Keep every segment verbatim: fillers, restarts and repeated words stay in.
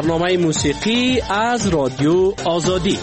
برنامه موسیقی از رادیو آزادی.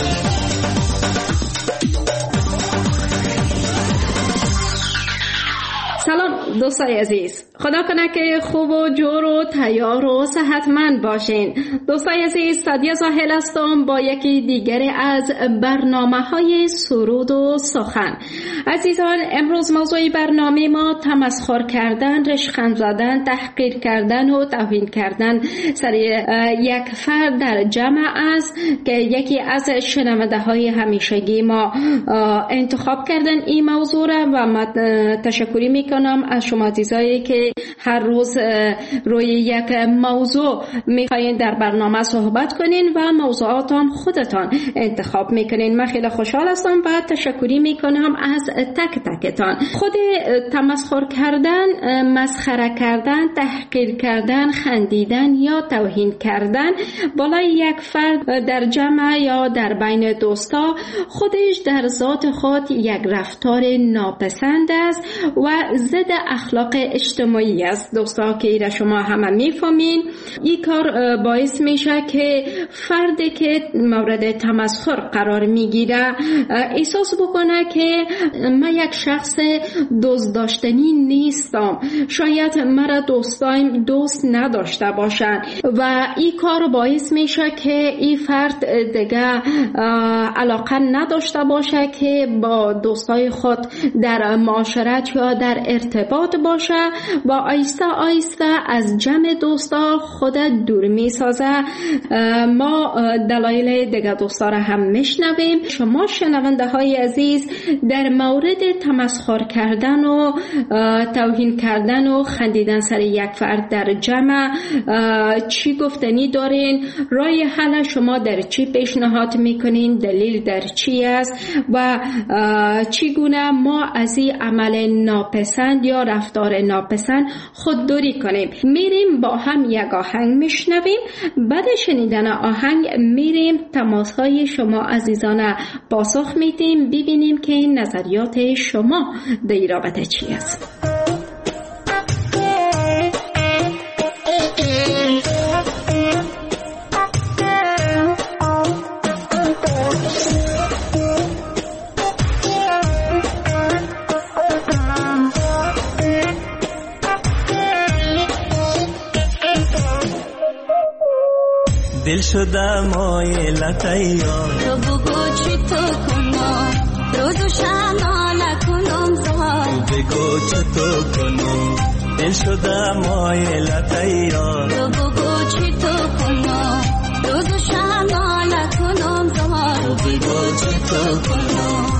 سلام دوستای عزیز، خدا کنه که خوب و جور و تیار و صحتمند باشین. دوستای عزیز، سعدیه زاهل هستم با یکی دیگر از برنامه های سرود و سخن. عزیزان، امروز موضوع برنامه ما تمسخر کردن، رشخند زدن، تحقیر کردن و توهین کردن سر یک فرد در جمع است که یکی از شنونده های همیشگی ما انتخاب کردن این موضوع را و من تشکری میکنم از شما عزیزایی که هر روز روی یک موضوع میخواین در برنامه صحبت کنین و موضوعات هم خودتان انتخاب میکنین. من خیلی خوشحال هستم و تشکری میکنم از تک تکتان. خود تمسخر کردن، مسخره کردن، تحقیر کردن، خندیدن یا توهین کردن بالای یک فرد در جمع یا در بین دوستا خودش در ذات خود یک رفتار ناپسند است و ضد اخلاق اجتماعی است. دوستا که ایره شما همه میفهمین، این کار باعث میشه که فردی که مورد تمسخر قرار میگیره احساس بکنه که من یک شخص دوست داشتنی نیستم، شاید مرا دوستایم دوست نداشته باشن و این کار باعث میشه که این فرد دیگه علاقه نداشته باشه که با دوستای خود در معاشرت یا در ارتباط باشه و آیسته آیسته از جمع دوستا خود دور می سازه. ما دلایل دیگه دوستا را هم میشنویم. شما شنونده های عزیز در مورد تمسخر کردن و توهین کردن و خندیدن سر یک فرد در جمع چی گفتنی دارین؟ راه حل شما در چی پیشنهاد میکنین؟ دلیل در چی است و چگونه ما از این عمل ناپسند یا رفتار ناپسند خودداری کنیم؟ میریم با هم یک آهنگ میشنویم. بعد شنیدن آهنگ میریم تماسهای شما عزیزان پاسخ میدیم، ببینیم که نظریات شما در این رابطه چی است. دل شده مایل تیار تو بگو چی تو کنم روز و شب نکنم زار تو بگو چی تو کنم دل شده مایل تیار تو بگو چی تو کنم روز و شب نکنم زار تو بگو چی تو کنم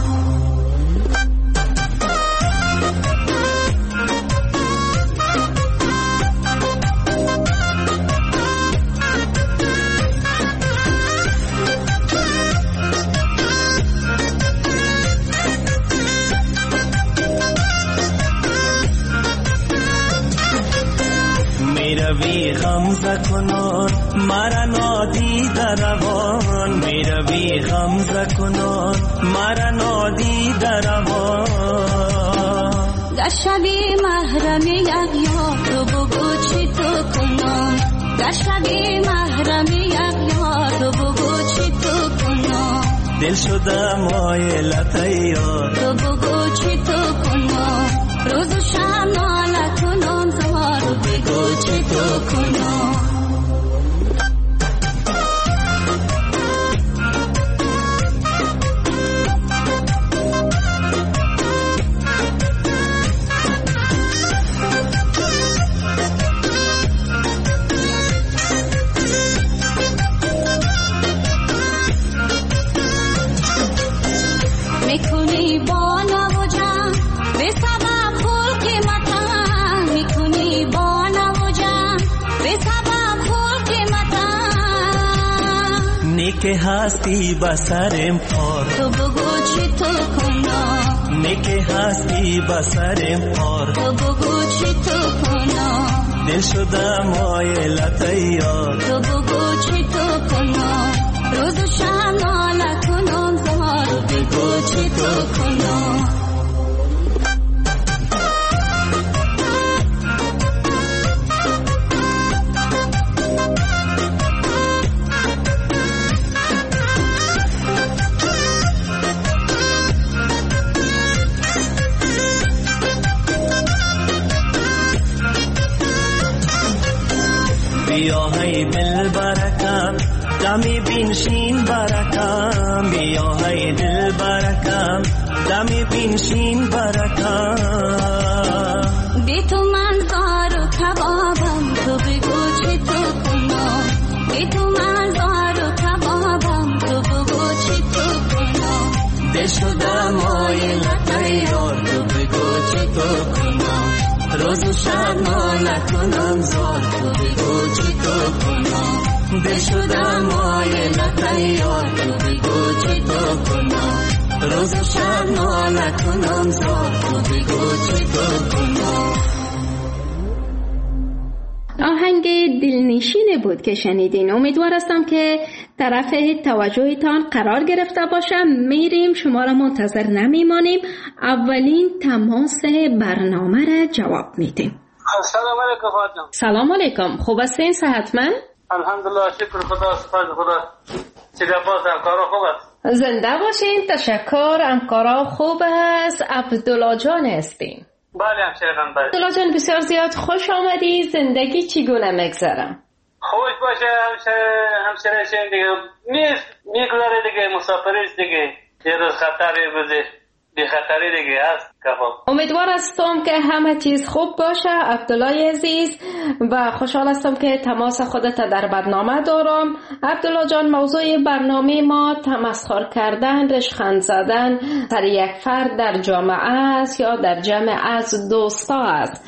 میروی غمزه کنان مرا نادیده روان میروی غمزه کنان مرا نادیده روان در شبی محرم یک یار تو بگو چی تو کنم در شبی محرم یک یار تو بگو چی تو کنم دل شده مایل تیار تو بگو چی تو کنم روز و شب نکنم زار تو بگو چی تو کنم میکنی با نوجان به سبب خلق متن میکنی با نوجان به سبب خلق متن نیک هستی بسرم پار تو بگو چی تو کنم نیک هستی بسرم پار تو بگو چی تو کنم دل شده مایل تیار تو بگو چی تو کنم روز و شب نکنم زار تو بگو چی تو کنم دل برکم دمی بینشین برکم بیا های دل برکم دمی بینشین برکم بی تو من زار و کبابم تو بگو چی تو کنم بی تو من زار و کبابم تو بگو چی تو کنم دل شدم مایلت یار تو بگو چی تو کنم روز و شب ما نکنم زار تو بگو چی تو کنم دل شدم مایلت یار تو بگو چی تو کنم روز و شب ما نکنم زار تو بگو چی تو کنم. آهنگ دلنشین بود که شنیدین. امیدوار هستم که طرف توجهتان قرار گرفته باشم. میریم، شما را منتظر نمیمانیم، اولین تماس برنامه را جواب میدیم. سلام علیکم فاطمه. سلام علیکم، خوب هستین؟ صحتمند؟ الحمدلله، شکر خدا، سپاس خدا. چیکار هستم؟ کارا خوب است؟ زنده باشین. تشکر، همکارا خوب است. عبدالله جان هستین؟ بله همشیرم. بله عبدالله جان، بسیار زیاد خوش آمدی. زندگی چگونه میگذره؟ خوش باشه همشیره شین دیگه. میز میگذره دیگه، مسافری است دیگه. یه روز خطری روزه بی خطری دیگه هست کباب. امیدوار هستم که همه چیز خوب باشه عبدالله عزیز و خوشحال هستم که تماس خودت در برنامه دارم. عبدالله جان، موضوع برنامه ما تمسخر کردن، رشخند زدن سر یک فرد در جامعه است یا در جمع از دوستا است.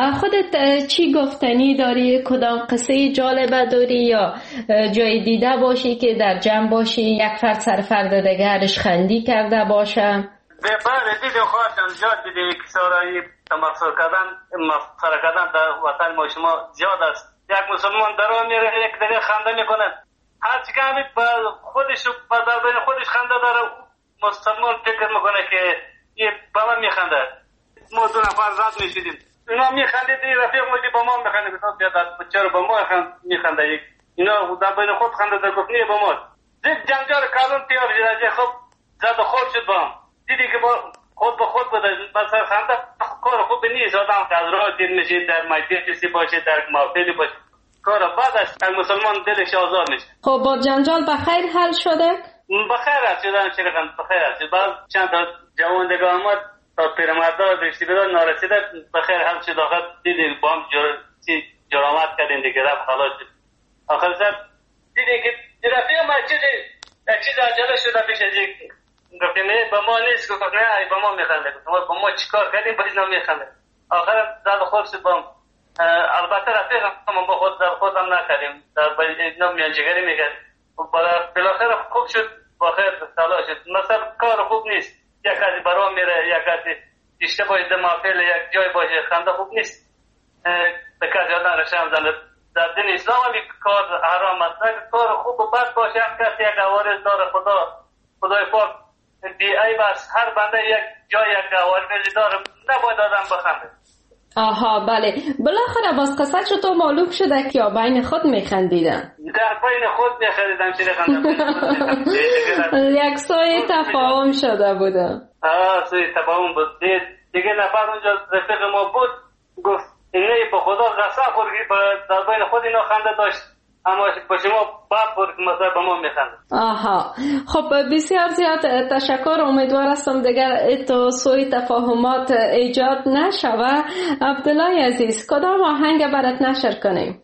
خودت چی گفتنی داری؟ کدام قصه جالبه داری یا جای دیده باشی که در جمع باشی یک فرد سر فرد دیگر رشخندی کرده باشه؟ بله دیدیم خواهدم زیاد دیدیم کسارایی تمسخر کردن مسخره کردن در وطن ما شما زیاد است. یک مسلمان درا میره یک دیگه خنده میکنه، هر چی که همین خودش در بین خودش خنده داره، مسلمان فکر میکنه که این بابا میخنده. ما دو نفر رد میشیدیم، اینا میخندید، رفیق مودی با ما میخنده، گفتم بیادر چرا با ما میخنده؟ اینا در بین خود خنده در گفت نیه با ما. یک جنجال کلون تیار جیره خب زد و خود شد با هم. دیدی که با خود به خود بوده، مثلا خنده کار خوب نیست. آدم که از راه دین میشه، در مجلسی باشه، در محفلی باشه، کار بعد است. مسلمان دلش آزار میشه. خب با جنجال بخیر حل شده؟ بخیر است شدن شرکن، بخیر است. بعد چند تا جوان دیگه آمد تا پیرمردا رشتی بدار نارسیده بخیر حل شد. آخر دیدی با هم جرامت کردیم دیگه، رفت خلاص شد. آخر سر دیدی که رفیق ما چیزی یک چیز عجله شده پیش از یک گفتیم نه با ما نیست، گفت نه با ما میخنده. گفتم با ما چیکار کردیم با اینا میخنده؟ آخر زد خود شد با هم. البته رفیق هم با خود در خودم نکردیم، در با اینا میانجیگری میکردیم. بالاخره خوب شد، با خیر سالا شد. مثلا کار خوب نیست، یک کسی برا میره، یک کسی دیشته باشه در محفل یک جای باشه، خنده خوب نیست. به کسی آدم رشم زنده. در دین اسلام هم کار حرام است. کار خوب و بد باشه، یک کسی یک عوارض داره، خدا خدای پاک بی عیب است. هر بنده یک جای یک عوارضی داره، نباید آدم بخنده. آها بله. بالاخره باز قصه چطور معلوم شده که بین خود میخندیدن؟ در بین خود میخندیدم چیزی خندم. یک سوی تفاهم شده بوده. آه سوی تفاهم بود. دیگه نفر اونجا رفیق ما بود، گفت اینه به خدا قسم خورد که در بین خود اینا خنده داشت، اما با شما باب بود که مثلا با ما میخنده. آها خب بسیار زیاد تشکر. امیدوار هستم دیگر تو سوی تفاهمات ایجاد نشوه. عبدالله عزیز، کدام آهنگ برات نشر کنیم؟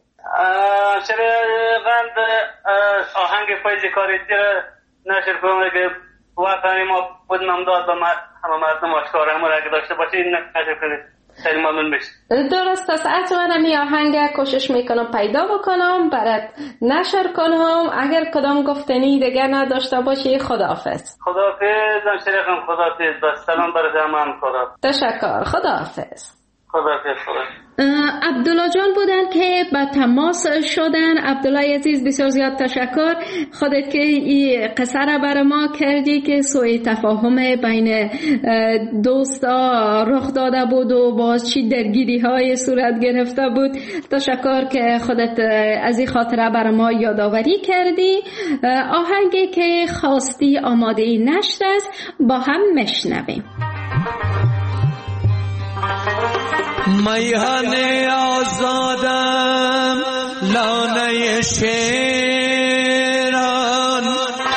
شرقند آهنگ فیض کاریتی را نشر کنیم که وطنی ما بود نمداد به همه مردم آشکار همه را که داشته باشه، این نشر کنیم خیلی ممنون میشه. درست است. حتما می آهنگ کوشش میکنم پیدا بکنم برات نشر کنم. اگر کدام گفتنی دیگر نداشته باشی خداحافظ. خداحافظ همشیرم، خداحافظ. بس سلام برای همه. خدا تشکر. خداحافظ. خداحافظ. خدا. عبدالله جان بودن که با تماس شدن. عبدالله عزیز بسیار زیاد تشکر. خودت که این قصه را برای ما کردی که سوء تفاهم بین دوستا رخ داده بود و باز چی درگیری های صورت گرفته بود. تشکر که خودت از این خاطره برای ما یادآوری کردی. آهنگی که خواستی آماده نشت است، با هم مشنویم. میهن آزادم لانه خانه شیران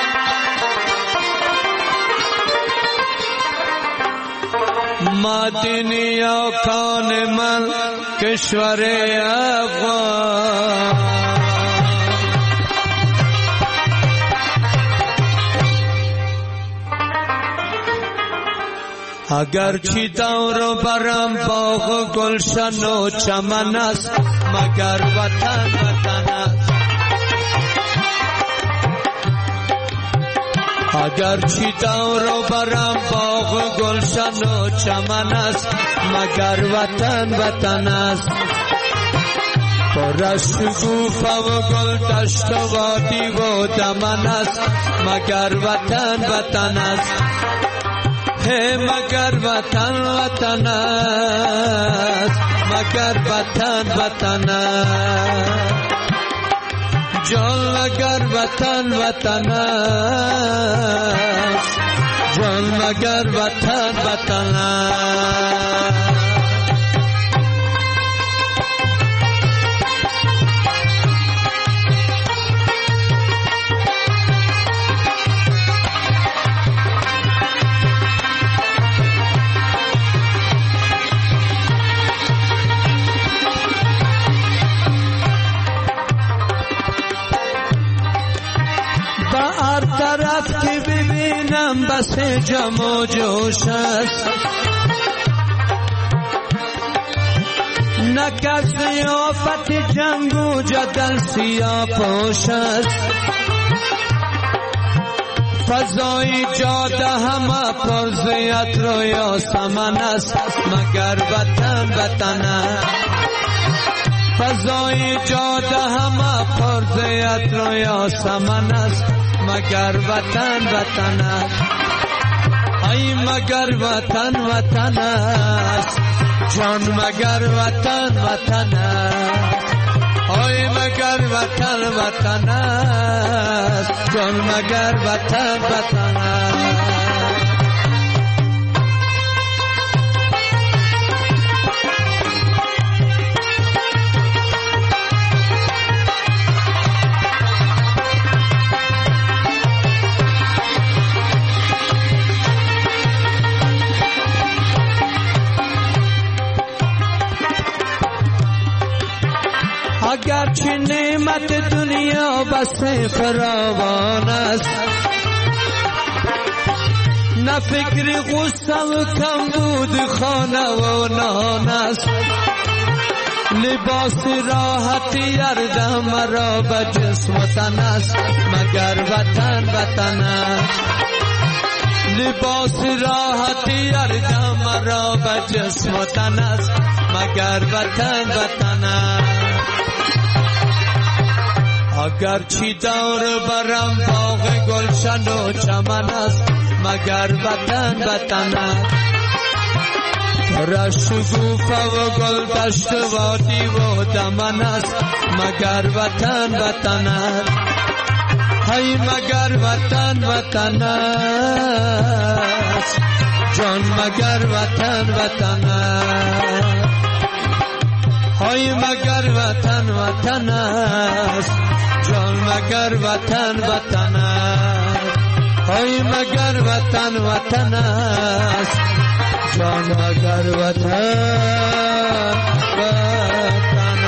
مدینیا کان من کشور افغان اگر چی دور برم باغ و گلشن و چمن است مگر وطن وطن است اگر چی دور برم باغ و گلشن و چمن است مگر وطن وطن است پر از شکوفه و گل دشت و وادی و دمن است مگر وطن وطن است ہے مگر وطن وطن است مگر وطن وطن است جان مگر وطن وطن است جان مگر وطن وطن است طرف که ببینم بس جم و جوش است نکس زیافت جنگ و جدل سیاه پوش است فضای جاده همه پرزیت رو یا سمن است مگر وطن وطن است فضای جاده همه پرزیت رو یا سمن است مگر وطن وطن است ای مگر وطن وطن است جان مگر وطن وطن است ای مگر وطن وطن است جان مگر وطن وطن است اگرچه نعمت دنیا بس فراوان است نه فکر غصه و کمبود خانه و نان است لباس راحتی ارده مرا به جسم و تن است مگر وطن وطن است لباس راحتی ارده مرا به جسم و تن است مگر وطن وطن است اگر چی دور برم باغ گلشن و چمن است مگر وطن وطن است پر شکوفه و گل دشت و وادی و دمن است مگر وطن وطن است ای مگر وطن وطن است جان مگر وطن وطن است ای مگر وطن وطن است جان مگر وطن وطن است ای مگر وطن وطن است جان مگر وطن وطن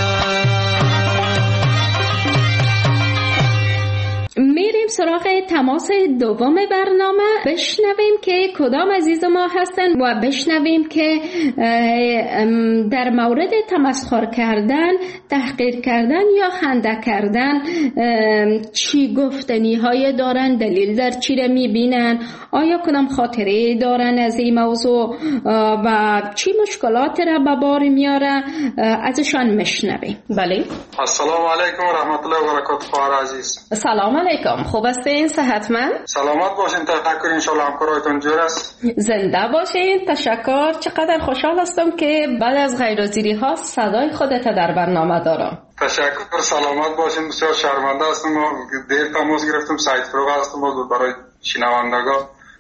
میریم سراغ تماس دوم برنامه، بشنویم که کدام عزیز ما هستن و بشنویم که در مورد تمسخر کردن، تحقیر کردن یا خنده کردن چی گفتنی های دارن، دلیل در چی را میبینن، آیا کدام خاطره دارن از این موضوع و چی مشکلات را به بار میاره ازشان میشنویم. بله. السلام علیکم و رحمت الله و برکاته خواهر عزیز. سلام علیکم، خوب هستین؟ صحتمند؟ سلامت باشین، تشکر، انشالله همکارایتون جور است. زنده باشین، تشکر. چقدر خوشحال هستم که بعد از غیرحاضری ها صدای خودت در برنامه دارم. تشکر، سلامت باشین. بسیار شرمنده هستم، ما دیر تماس گرفتم، سعید فروغ هستم برای شنوندگان.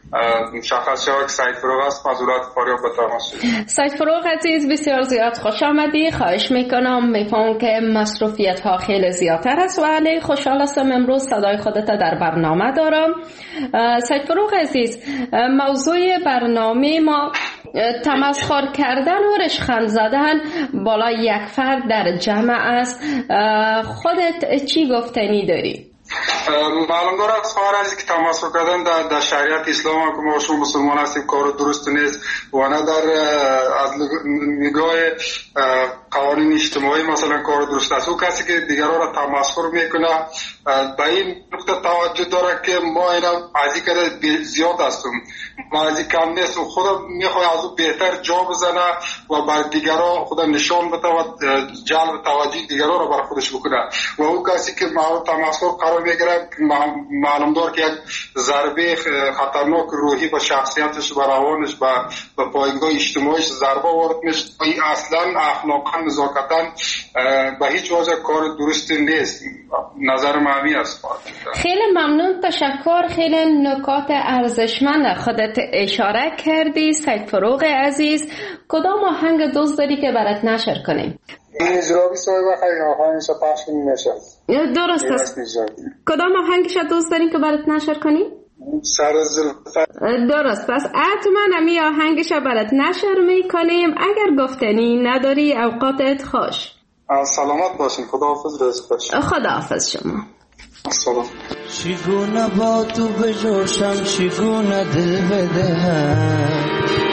مشخص شود که سید فروغ است. معذورت فاریاب به تماس. سید فروغ عزیز بسیار زیاد خوش آمدی. خواهش میکنم، میفهم که مصروفیت ها خیلی زیادتر است ولی خوشحال هستم امروز صدای خودت در برنامه دارم. سید فروغ عزیز، موضوع برنامه ما تمسخر کردن و رشخند زدن بالای یک فرد در جمع است. خودت چی گفتنی داری؟ معلوم داره از خواهر از که تماسخر کردن در, در شریعت اسلام که ما شما مسلمان هستیم کار درست نیست و نه در از نگاه قوانین اجتماعی مثلا کار درست است. او کسی که دیگران را تمسخر میکنه به این نقطه توجه داره که ما اینا از این کده زیاد هستیم، ما از این کم نیست و خدا میخواه از او بهتر جا بزنه و بر دیگران خدا نشان بده و جلب توجه دیگران را بر خودش بکنه. و او کسی که مورد تمسخر قرار میگیره معلوم دار که یک ضربه خطرناک روحی به شخصیتش، به روانش، به پایگاه اجتماعیش ضربه وارد میشه. این اصلا اخلاقا نزاکتا به هیچ وجه کار درستی نیست. نظر من همین است. خیلی ممنون، تشکر. خیلی نکات ارزشمند خودت اشاره کردی. سید فروغ عزیز، کدام آهنگ دوست داری که برات نشر کنیم؟ اجرابی صاحب خیلی آهنگش پخش نمیشه. درست است. کدام آهنگش دوست داری که برات نشر کنیم؟ سر زلف. درست، پس حتما همی آهنگش برات نشر میکنیم. اگر گفتنی نداری اوقاتت خوش. سلامت باشین. خداحافظ. رزق باشین. خداحافظ شما. سلام. چگونه با تو بجوشم، چگونه دل بدهم،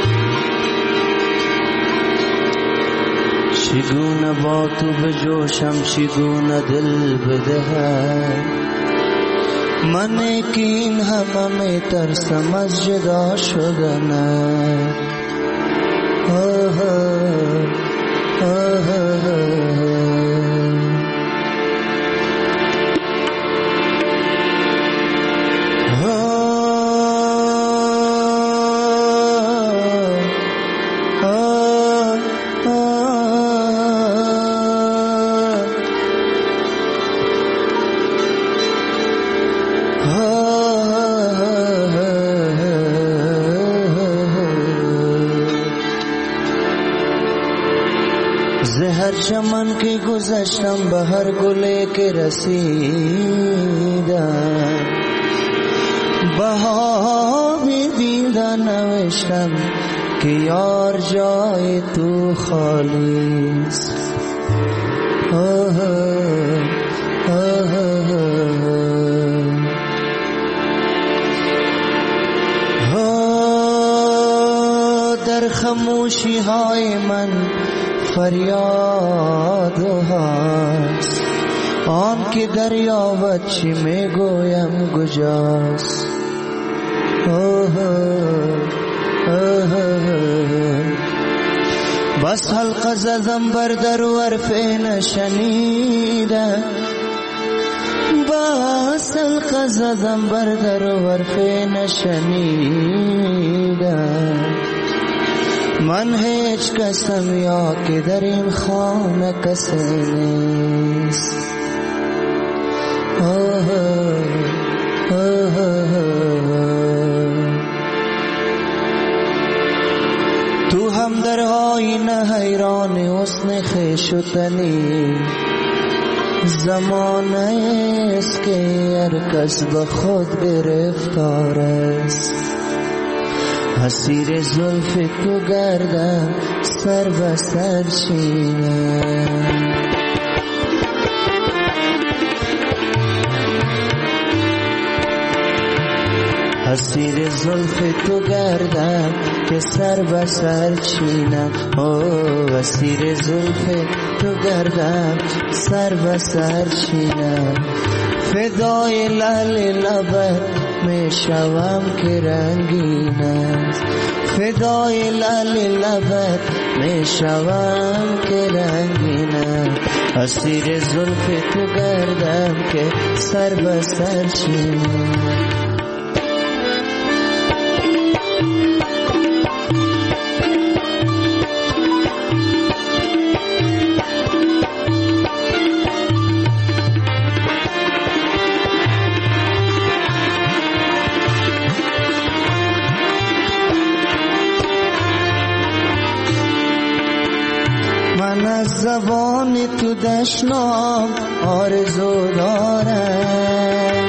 چگونه با تو بجوشم، چگونه دل بدهم. من که این همه می ترسم از جدا شدن. آه آه آه چمن که گذشتم به هر گله که رسیدم، بهاری دیدن نوشتم که یار جای تو خالیست. آه آه آه در خاموشی های من فریاد هست، آن که دریابد چی میگویم کجاست. آه آه بس حلقه زدم بر در و حرفی نشنیدم، بس حلقه زدم بر در و حرفی نشنیدم. من هیچ کسم یا که در این خانه کسی نیست. آه آه تو هم در آینه حیران حسن خویش و تنی، زمانه است که هر کس به خود گرفتار است. اسیر زلف تو گردم سر به سر چینم، اسیر زلف تو گردم که سر به سر چینم. اوه اسیر زلف تو گردم سر به سر چینم. فدای لعل لبت می شوم که رنگین است، فدای لعل لبت می شوم که رنگین است. اسیر زلف تو گردم که سر به سر چینم. من از زبان تو دشنام آرزو دارم،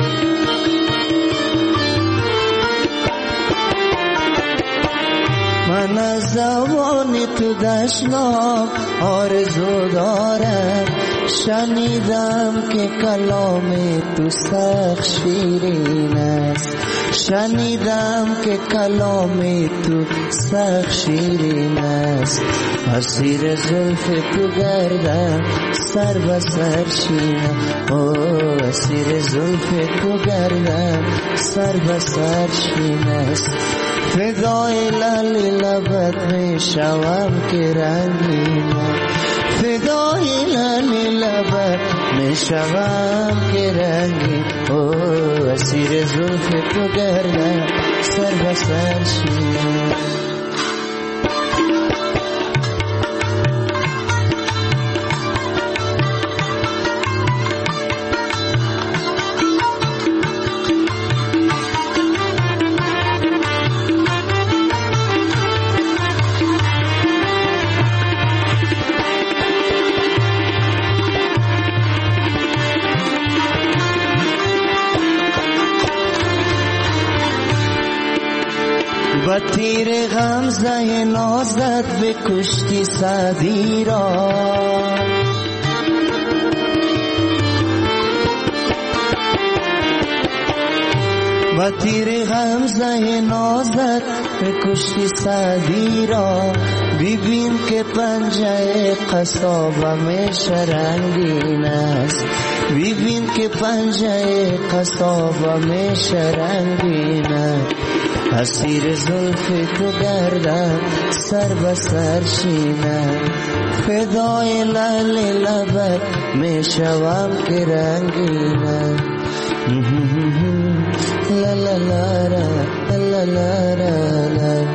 من از زبان تو دشنام آرزو دارم. شنیدم که کلام تو سخت شیرین است، شنیدم که کلام تو سخت شیرین است. اسیر زلف تو گردم سر به سر شینم، او اسیر زلف تو گردم سر به سر شین است. فدای لالی لبت می شوم که رنگینم، فدای لالی لبت می شوم که رنگین. او اسیر زلف تو گردم سر به سر شینم. با تیر غمزه نازت به کشتی سعدی را، با تیر غمزه نازت به کشتی سعدی را. ببین که پنجه قصابم شرنگین است، ببین که پنجه قصابم شرنگین است. اسیر زلف تو گردم سر به سر شینم، فدای لال لبت می شوم که رنگینم. لا لا لا لا لا لا لا لا.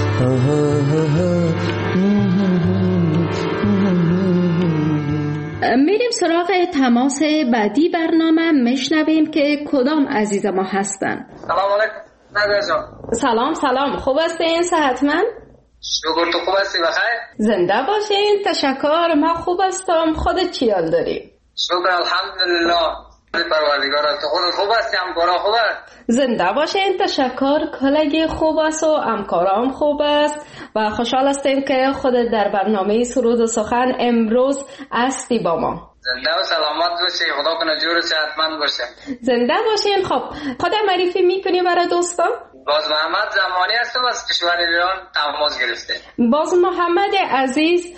میریم سراغ تماس بعدی برنامه، میشنویم که کدام عزیز ما هستن. سلام علیکم. سلام سلام، خوب هستین؟ صحتمند؟ شکر، تو خوب هستی؟ بخیر؟ زنده باشین. تشکر، ما خوب هستم. خودت چی حال داری؟ شکر الحمدلله پروردگار. تو خودت خوب هستی؟ همکارا خوب است؟ زنده باشین. تشکر، کلگی خوب است و همکارام خوب است و خوشحال هستیم که خودت در برنامه سرود و سخن امروز هستی با ما. زنده و سلامت باشی، خدا کنه جور و صحتمند باشه. زنده باشین. خب خودت معرفی میکنی برای دوستان؟ باز محمد زمانی هستم از کشور ایران تماس گرفته. باز محمد عزیز،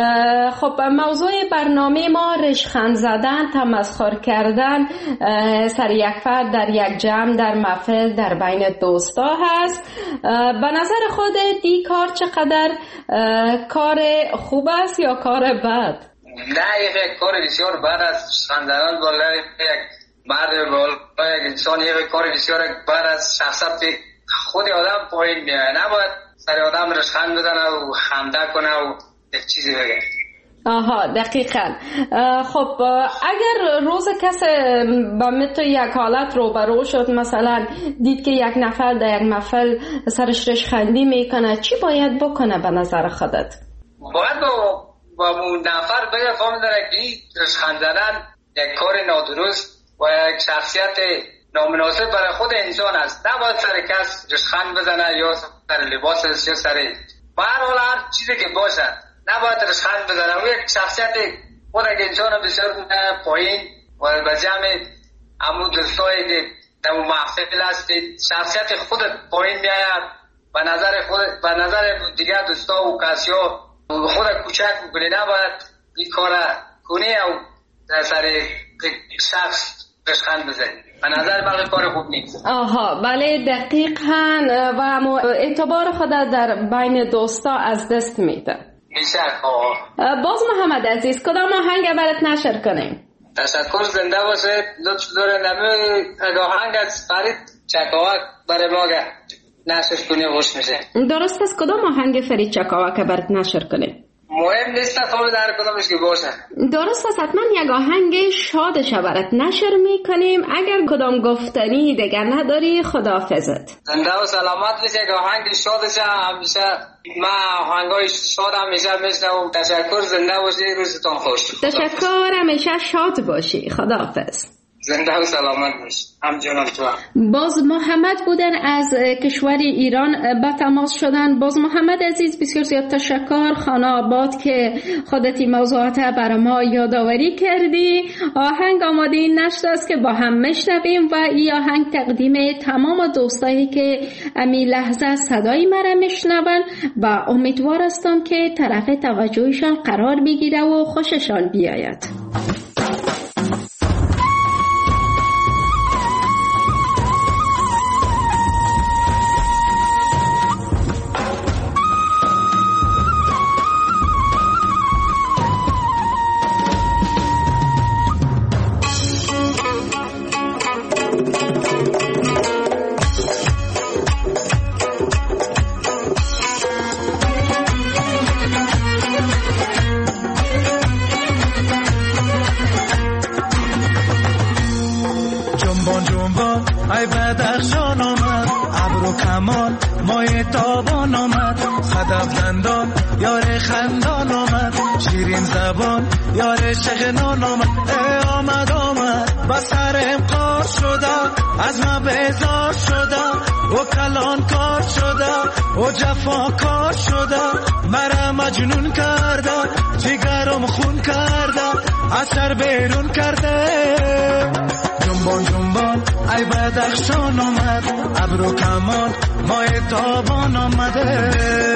خب موضوع برنامه ما رشخند زدن، تمسخر کردن سر یک فرد در یک جمع، در محفل، در بین دوستا هست. به نظر خودت این کار چقدر کار خوب است یا کار بد؟ نه، یک کار بسیار بد است. خندان بالای یک مرد بالای یک انسان یک کار بسیار بد است. شخصیت خود آدم پایین میاد، نباید سر آدم رشخند بزنه و خنده کنه و یک چیزی بگه. آها، دقیقاً. خب اگر روز کسی با مثل یک حالت روبرو شد، مثلا دید که یک نفر در یک محفل سرش رشخندی میکنه، چی باید بکنه به نظر خودت؟ باید با با اون نفر بگه فهم داره که این رشخند زدن یک کار نادرست و یک شخصیت نامناسب برای خود انسان است. نباید سر کس رشخند بزنه یا سر لباسش یا سر به هر حال هر چیزی که باشد نباید رشخند بزنه. و یک شخصیت خود یک انسان بسیار پایین و به جمع همون دوستایی که در اون محفل است شخصیت خود پایین میآید و نظر خود و نظر دیگر دوستا و کسیا خود کوچک میکنی. نباید این کار کنی او در سر شخص رشخند بزنی. به نظر من کار خوب نیست. آها، بله دقیقاً. و اعتبار خود در بین دوستا از دست میده. بیشک. باز محمد عزیز، کدام آهنگ برات نشر کنیم؟ تشکر، زنده باشه. لطف داره نمی آهنگ از فرید چکاوک برای ما نشر کنی خوش میشه. درست است. کدام آهنگ فرید چکاوک برات نشر کنیم؟ مهم نیست تا در کدامش که باشه. درست است. حتما یک آهنگ شاد شبرت نشر میکنیم. اگر کدام گفتنی دیگر نداری خداحافظت. زنده و سلامت بشه. یک آهنگ شادش همیشه من آهنگای شاد همیشه میشنوم. تشکر. زنده باشی. روزتون خوش. تشکر. همیشه شاد باشی. خداحافظ. زنده و سلامت باشی. همچنان تو. باز محمد بودن از کشور ایران با تماس شدن. باز محمد عزیز بسیار زیاد تشکر. خانه آباد که خودتی موضوعات برای ما یادآوری کردی. آهنگ آماده نشده است که با هم میشنویم و این آهنگ تقدیم تمام دوستایی که امی لحظه صدای مرا میشنون و امیدوار هستم که طرف توجهشان قرار بگیره و خوششان بیاید. ای بدخشان آمد ابر و کمان مای تابان آمد صدف دندان یار خندان آمد شیرین زبان یار شغنان آمد ای آمد آمد با سرم کار شده از ما بیزار شده و کلان کار شده و جفا کار شده مرا مجنون کرده جگرم خون کرده اثر بیرون کرده جنبان جنبان ای بدخشان آمد ابر و کمان مای تابان آمده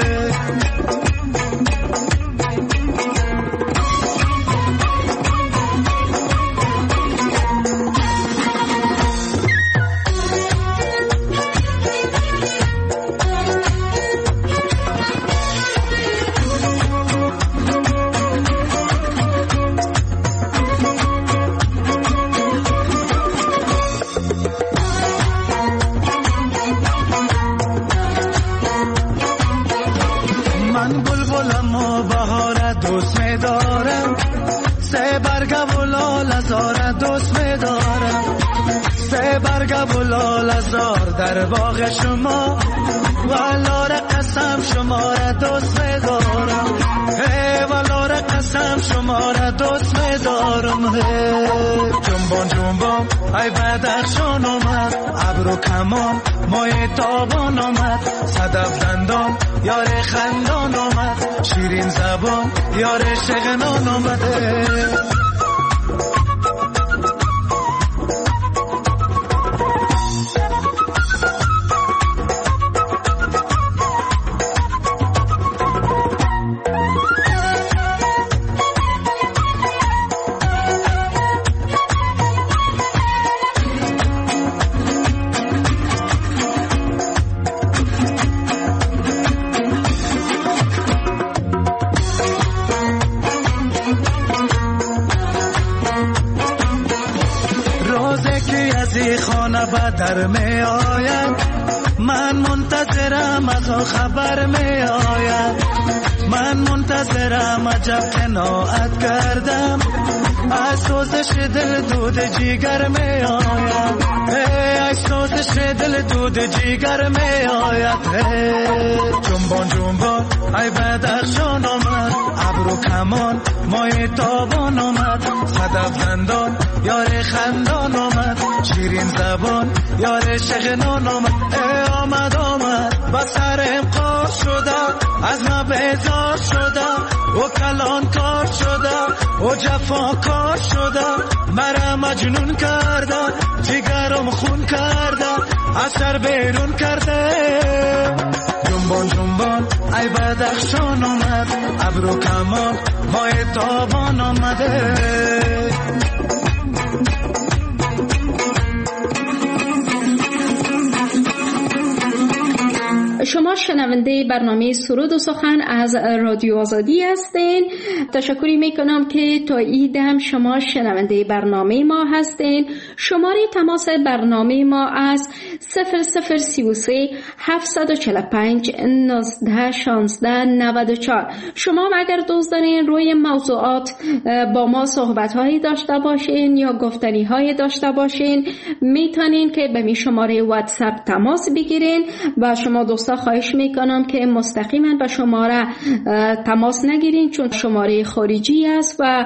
در باغ شما والار قسم شما را دوست می‌دارم هی والار قسم شما را دوست می‌دارم جنبان جنبان ای بدخشان آمد ابر و کمان مای تابان آمد صدف دندان یار خندان آمد شیرین زبان یار شغنان آمده در می آید من منتظرم از خبر می آید من منتظرم عجب قناعت کردم از سوزش دل دود جیگر می آید از سوزش دل دود جیگر می آید جنبان جنبان ای بدخشان آمد ابر و کمان مای تابان آمد صدف دندان یار خندان آمد شیرین زبان یار شغنان آمد ای آمد آمد با سرم کار شده از ما بیزار شده و کلان کار شده و جفا کار شده مرا مجنون کرده جگرم خون کرده اثر بیرون کرده جنبان جنبان ای بدخشان آمد ابر و کمان مای تابان آمده شما شنونده برنامه سرود و سخن از رادیو آزادی هستین. تشکری میکنم که تا این دم شما شنونده برنامه ما هستین. شماره تماس برنامه ما از صفر صفر سی و سه هفتصد و چهل و پنج نوزده شانزده نود و چهار. شما اگر دوست دارین روی موضوعات با ما صحبت هایی داشته باشین یا گفتنی های داشته باشین، میتونین که به می شماره واتساپ تماس بگیرین و شما دوستا خواهش میکنم که مستقیما به شماره تماس نگیرین، چون شماره خارجی است و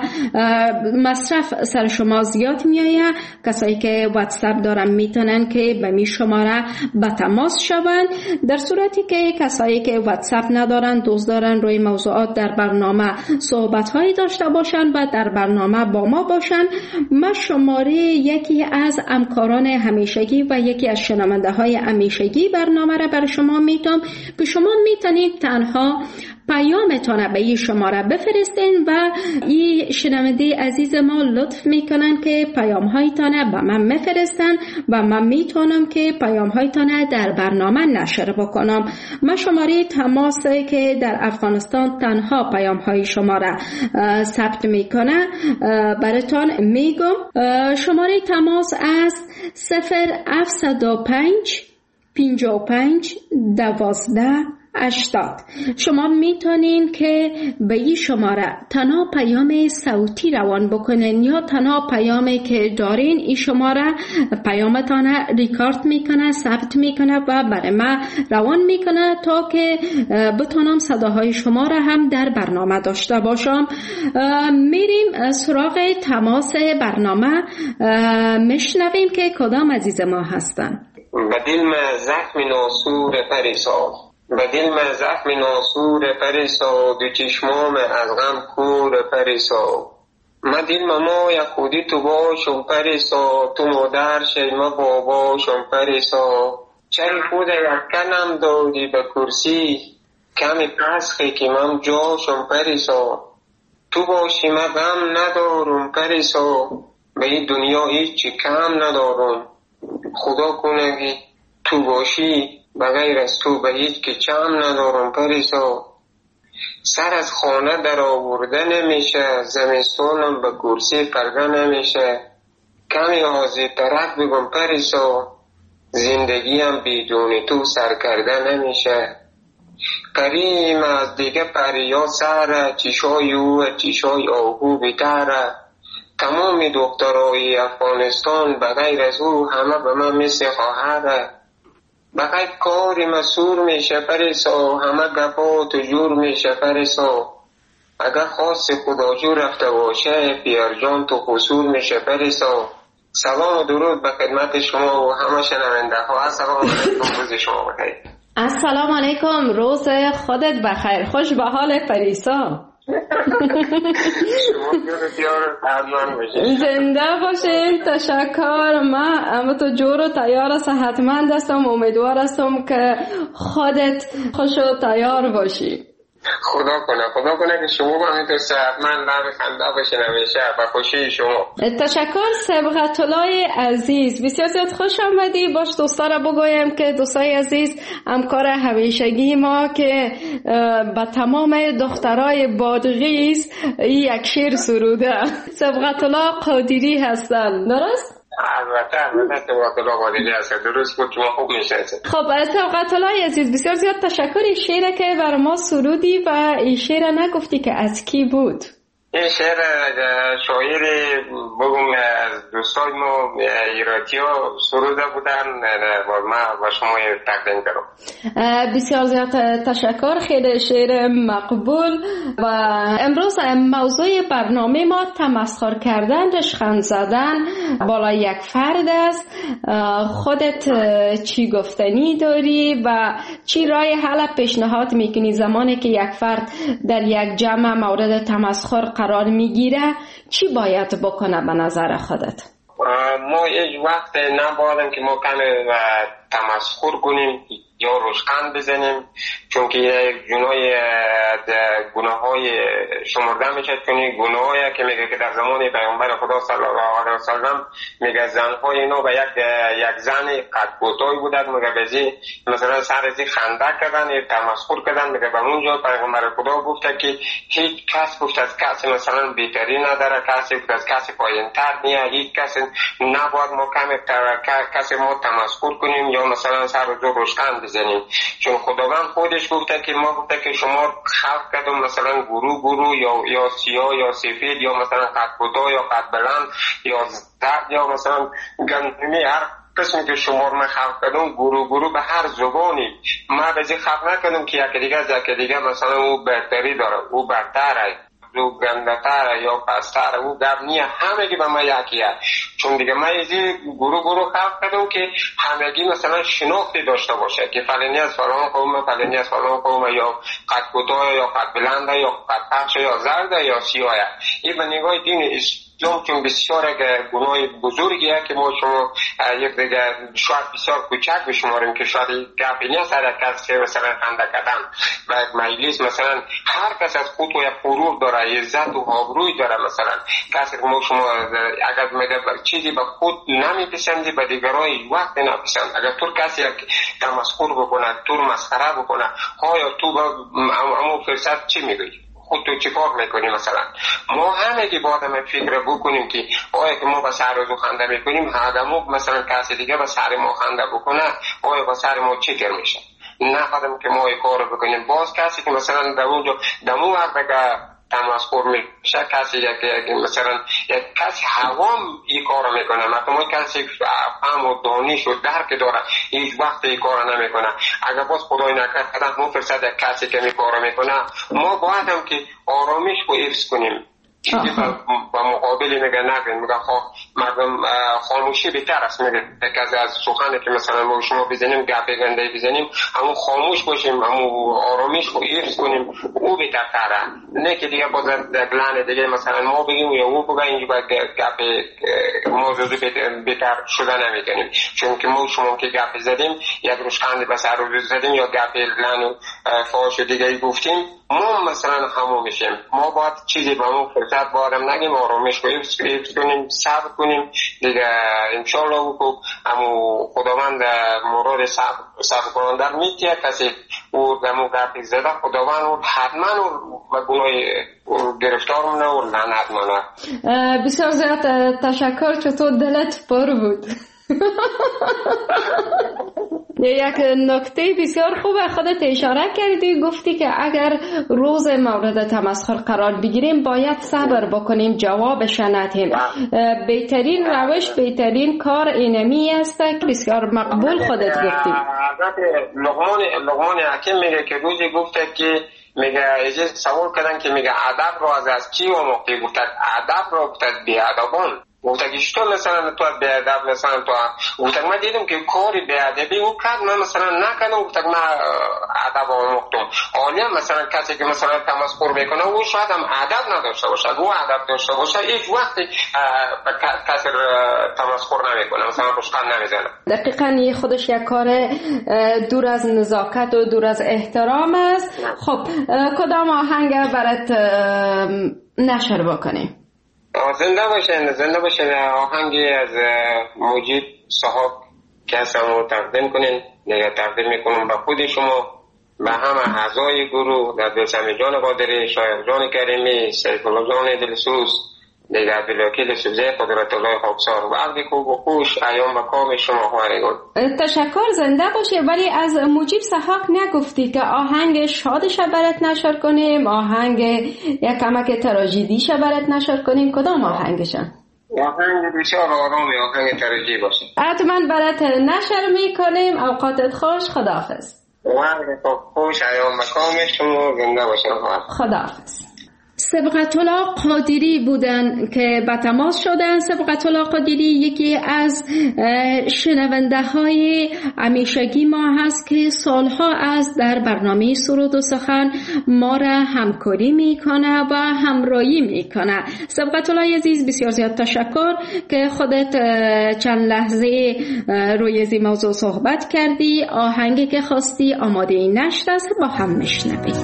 مصرف سر شما زیاد میایه. کسایی که واتساپ دارن میتونن که به می شماره به تماس شوند. در صورتی که کسایی که واتساپ ندارن، دوست دارن روی موضوعات در برنامه صحبت هایی داشته باشن و در برنامه با ما باشن، ما شماره یکی از همکاران همیشگی و یکی از شنونده های همیشگی برنامه را برای شما میتونم که شما میتونید تنها پیامتان به این شماره بفرستین و این شنونده عزیز ما لطف میکنن که پیام هایتان به من میفرستن و من میتونم که پیام هایتان در برنامه نشر بکنم. من شماره تماس که در افغانستان تنها پیام های شماره ثبت میکنه براتون میگم. شماره تماس است صفر هفتصد و پنج پنجاه و پنج دوازده هشتاد. شما میتونین که به این شماره تنها پیام صوتی روان بکنین یا تنها پیامی که دارین این شماره پیامتان ریکارد میکنه، ثبت میکنه و برای ما روان میکنه تا که بتونم صداهای شما را هم در برنامه داشته باشم. میریم سراغ تماس برنامه، میشنویم که کدام عزیز ما هستن. بدیل زخم ناسور پریسا، بدیل من زخم ناسور پریسا، دو چشمام از غم کور پریسا. مدیل ما یخودی تو باشم پریسا، تو مادر شیما باباشم پریسا. چری خود یکنم دادی به کرسی، کمی پسخی که من جاشم پریسا. تو باشی من غم ندارم پریسا، به این دنیا هیچی کم ندارم. خدا کنه که تو باشی بغیر از تو به هیچ که چم ندارم پریسا. سر از خانه در آورده نمیشه، زمستانم به کرسی پرده نمیشه. کمی آزی طرف بگم پریسا، زندگیم بدون تو سر کرده نمیشه. پریم از دیگه پریا سره، چیشای او چیشای آهو بیتره. تمام دخترای افغانستان بغیر از او همه به من مثل خواهره. بقید کاری مسور میشه پریسا، همه گفات و جور میشه پریسا. اگر خواست خدا جو رفته باشه، پیار جان تو قصور میشه پریسا. سلام و درود به خدمت شما و همه شنونده ها. السلام علیکم، روز شما بخیر. السلام علیکم، روز خودت بخیر. خوش به حال پریسا. زنده باشین. تشکر. من اما تو جور و تیار و صحتمند هستم، امیدوار هستم که خودت خوش و تیار باشی. خدا کنه خدا کنه که شما با همینطور صحتمند لب خنده باشین همیشه و خوشی شما. تشکر. صبغت الله عزیز، بسیار زیاد خوش آمدی. باش دوستا را بگویم که دوستای عزیز همکار همیشگی ما که با تمام دخترای بادغیس یک شعر سروده، صبغت الله قادری هستن، درست؟ البته البته صبغت الله قادری هست، درست بود، شما خوب میشناسید. خب صبغت الله عزیز، بسیار زیاد تشکر. این شعر که بر ما سرودی و این شعر نگفتی که از کی بود؟ این شعر شاعر بگم از دوستای ما ایراتی ها سروده بودن و ما و شما تقدیم دارم. بسیار زیاد تشکر، خیلی شعر مقبول. و امروز موضوع برنامه ما تمسخر کردن، رشخند زدن بالا یک فرد است. خودت چی گفتنی داری و چی راه حل پیشنهاد میکنی زمانی که یک فرد در یک جمع مورد تمسخر قرار میگیره؟ چی باید بکنه به نظر خودت؟ ما هیچ وقت نبایدیم که ما کمی تمسخر کنیم یا روشقند بزنیم، چون که جنای گناه های شمرده میشه، چون گناه که میگه که در زمان پیامبر خدا صلی الله علیه وسلم میگه زنهای اینا به یک یک زن قد کوتاهی بودن، میگه بزی مثلا سر ازی خنده کردن، تمسخر کردن، میگه به اونجا پیامبر خدا گفته که هیچ کس گفت از کسی مثلا بهتری نداره، کسی گفت از کسی پایین‌تر نیه، هیچ کسی نباید ما کمی کسی ما تمسخر کنیم یا مثلا سر و جو روشقند بزنیم، چون خداوند خودش گفته که ما گفته که شما خلق کردم مثلا گروه گروه یا یا سیاه یا سفید یا مثلا قد کوتاه یا قد بلند یا زرد یا مثلا گندمی، هر قسمی که شما رو خلق کردم گروه گروه به هر زبانی. ما به زی خلق نکردم که یکی دیگه از یکی دیگه مثلا او برتری داره، او برتره، او گندتره یا پستره، او گب نیه، همگی به ما یکیه. چون دیگه ما ایزی گروه گروه خلق کردم که همگی مثلا شناختی داشته باشه که فلانی از فلان قوم، فلانی از فلان قوم، یا قد کوتاه یا قد بلند یا قد پخش یا زرد یا سیاه. این به نگاه دین اسلام چون بسیار گناه بزرگیه که ما شما یک دیگه شاید بسیار کوچک بشماریم که شاید گپی نیست هر کس که مثلا خنده کردن و یک مجلس مثلا هر کس از خود و یک غرور داره، عزت و آبروی داره. مثلا کسی که ما شما اگر میگه چیزی به خود نمیپسندی به دیگران وقت نپسند، اگر تو کسی یک تمسخر بکنه، تو مسخره بکنه، آیا تو به امو فرصت چی میگوی؟ خود تو چی کار میکنی؟ مثلا ما همگی باید همه فکر بکنیم که آیا که ما به سر روزو خنده میکنیم، هدمو مثلا کسی دیگه به سر ما خنده بکنه، آیا به سر ما چی کر میشه؟ نه خودم که ما این کار بکنیم. باز کسی که مثلا در اونجا دمو وقت بگه تمسخر میشه، کسی یک مثلا یک کسی هوام این کار میکنه، مثلا کسی فهم و دانش و درک داره هیچ وقت این کار نمیکنه. اگر باز خدای نکرده ما فرصت یک کسی که این کار میکنه، ما باید هم که آرامش رو حفظ کنیم، چیزی با مقابلی میگه نگن، میگه مردم خاموشی بهتر است. میگه که از سخنی که مثلا ما شما بزنیم گپ گنده بزنیم، همون خاموش باشیم، همون آرامش رو حفظ کنیم، او بهتره. نه که دیگه باز دگلان دیگه مثلا ما بگیم یا او بگه اینجا گپ موضوع بهتر شده نمیکنیم، چون که ما شما که گپ زدیم یک روشخند به سر رو زدیم یا گپ لعن و فاحش دیگه گفتیم، ما مثلا همون میشیم. ما باید چیزی به اون فرصت بارم نگیم، آرامش رو حفظ کنیم، صبر کنیم دیگه. انشالله او همو خداوند مراد صبر صبر کننده میتیه، کسی او دمو گرفت زده خداوند او حتما و گناه گرفتار مونه و لعنت مونه. بسیار زیاد تشکر، چطور دلت پر بود. یک نکته بسیار خوبه خودت اشاره کردی، گفتی که اگر روز مورد تمسخر قرار بگیریم باید صبر بکنیم، جوابش ندهیم. بهترین روش، بهترین کار اینمی است که بسیار مقبول خودت گفتی. لقمان لقمان حکیم میگه که روزی گفته که میگه ایجا سوال کردن که میگه ادب رو از از چی و موقعی گفتد ادب رو گفتد بی ادبان. گفتن که چطور مثلا تو به ادب مثلا تو گفتن من دیدم که کاری به ادبی او کرد، من مثلا نکردم، گفتن من ادب آموختم. حالا مثلا کسی که مثلا تمسخر میکنه او شاید هم ادب نداشته باشه، او ادب داشته باشه هیچ وقتی کسی تمسخر نمیکنه، مثلا روشخند نمیزنه. دقیقاً این خودش یک کار دور از نزاکت و دور از احترام است. خب کدام آهنگ برات نشر بکنیم؟ زنده باشین، زنده باشین. آهنگی از موجید صاحب که هستم تقدیم کنین، دیگه تقدیم میکنم به خود شما، به همه اعضای گروه، در دلسمی جان قادری، شاید جان کریمی، سیف الله جان دلسوز، دیگه عبدالوکیل سوزه، قدرت الله خاکسار و عبد خوب و خوش ایام و کام شما خوارگون. تشکر، زنده باشه. ولی از موجب صحاق نگفتی که آهنگ شادش برات نشر کنیم، آهنگ یک کمک تراژدیش برات نشر کنیم، کدام آهنگشن؟ آهنگ بسیار آرامی، آهنگ تراژدی باشه. حتما برات نشر میکنیم. اوقاتت خوش، خداحافظ. و عبد خوش ایام و کام شما، زنده باشه. خداحافظ. سبقت الله قادری بودن که به تماس شدن. سبقت الله قادری یکی از شنونده های همیشگی ما هست که سالها از در برنامه سرود و سخن ما را همکاری میکنه و همراهی میکنه. سبقت الله عزیز بسیار زیاد تشکر که خودت چند لحظه روی این موضوع صحبت کردی. آهنگی که خواستی آماده این نشت است، با هم میشنویم.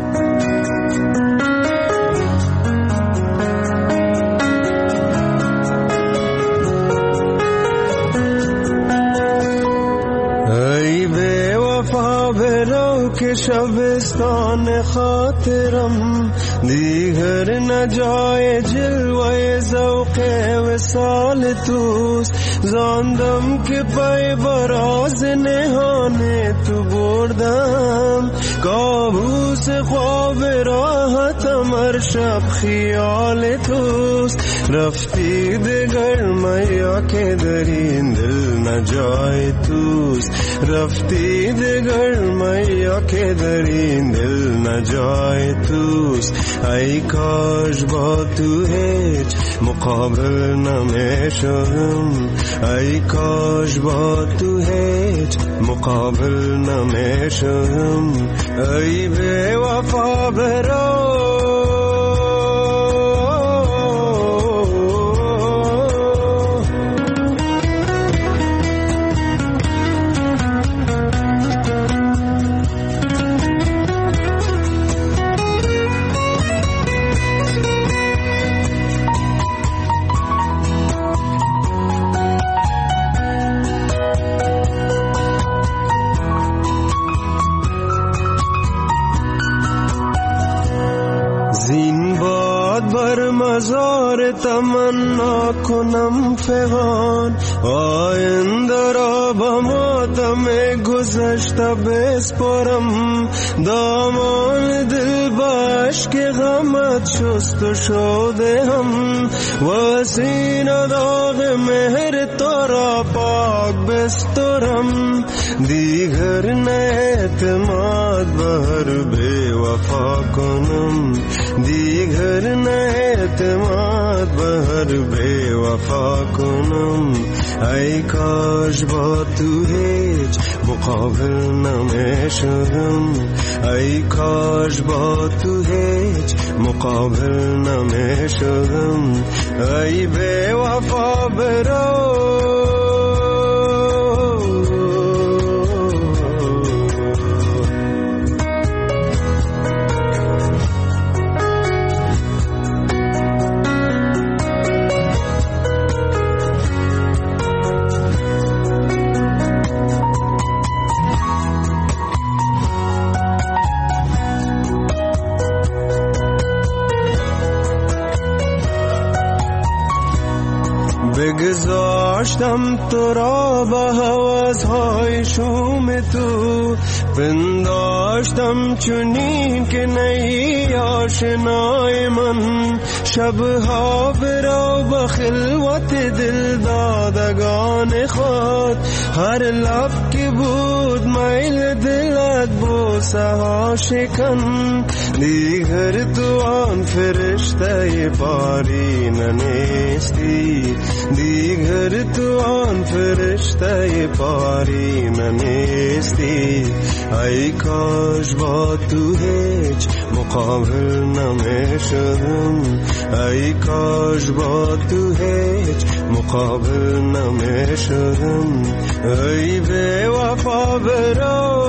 که شبستان خاطرم دیگر نجای جلوه ذوق وصال توست. زاندم که پای براز نهان تو بردم، کابوس خواب راحتم هر شب خیال توست. رفتی دگر میا که در این دل نجای توست، رفتی دگر میا که در این دل نجای توست. ای کاش با تو هیچ مقابل نمیشم، ای کاش با تو هیچ مقابل نمیشم. ای بی وفا برو مزار تمنا کنم فغان، آینده را با ماتم گذشته بسپارم. دامان دل باش که غمت شست و شده هم، و سینه داغ مهر تو را پاک بسترم. دیگر نه اعتماد بر بی وفا کنم، دیگر نه اعتماد بر بی وفا کنم. ای کاش با تو هیچ مقابل نمیشدم، ای کاش با تو هیچ مقابل نمیشدم. ای بی وفا برو بگذاشتم تو را با حواسهای شوم تو، پنداشتم چنین که نی آشنای من. شبها برو با خلوت دل دادگان خود، هر لب که بود میل دلت بوسه ها شکن. دیگر تو آن فرشته پارین نیستی، دیگر تو آن فرشته پارین نیستی. ای کاش با تو هیچ مقابل نمیشدم، ای کاش با تو هیچ مقابل نمیشدم. ای بی وفا برو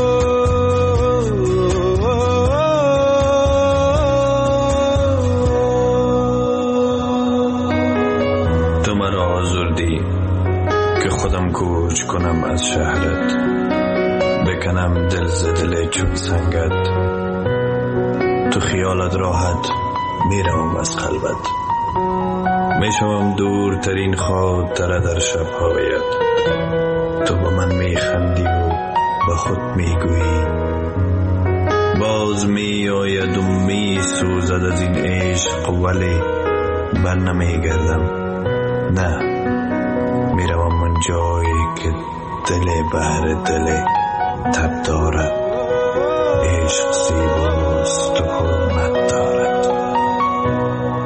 خودم کوچ کنم از شهرت، بکنم دل زدل چون سنگت. تو خیالت راحت میرم از قلبت، میشوم دورترین خاطره در شبهایت. تو با من میخندی و با خود میگویی، باز میآید و میسوزد از این عشق، ولی بر نمیگردم. نه، میروم من جایی که دل بهر دل تب دارد، عشق زیباست و حرمت دارد.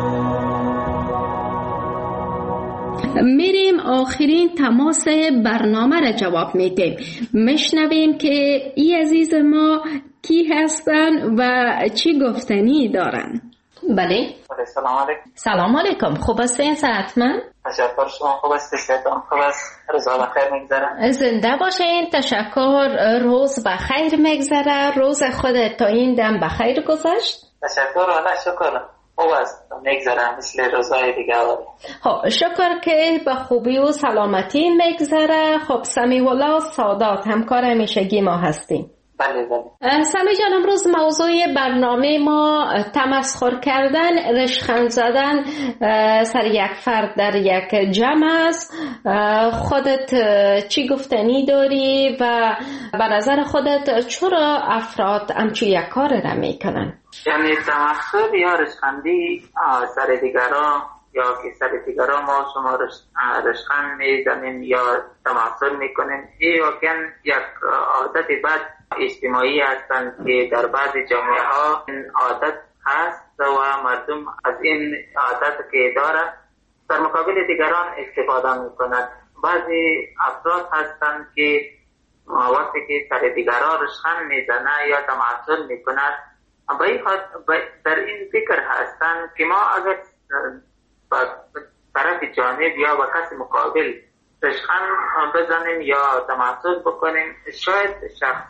آخرین تماس برنامه را جواب میدیم. میشنویم که ای عزیز ما کی هستن و چی گفتنی دارن. بله. سلام علیکم. سلام علیکم. خوب هستین صحتمند؟ تشکر. شما خوب هستید؟ صحتتون خوب است؟ روز بخیر میگذره؟ زنده باشین. تشکر. روز بخیر میگذره. روز خودت تا این دم بخیر گذشت؟ تشکر. والله شکر. خوب است میگذره مثل روزهای دیگه. خب شکر که به خوبی و سلامتی میگذره. خب سمیع الله سادات همکار همیشگی ما هستیم. بله بله. سمی جان امروز موضوع برنامه ما تمسخر کردن، رشخند زدن سر یک فرد در یک جمع است. خودت چی گفتنی داری و به نظر خودت چرا افراد همچون یک کار را میکنن؟ یعنی تمسخر یا رشخندی سر دیگران یا که سر دیگران ما شما رشخند میزنیم یا تمسخر میکنیم، این واقعا یک عادت بد اجتماعی هستند که در بعضی جامعه ها این عادت هست و مردم از این عادت که دارد در مقابل دیگران استفاده میکنند. بعضی افراد هستند که وقتی که سر دیگران رشخند میزنه یا تمسخر میکند در این فکر هستند که ما اگر با طرف جانب یا با کسی مقابل رشخند بزنیم یا تمسخر بکنیم شاید شخص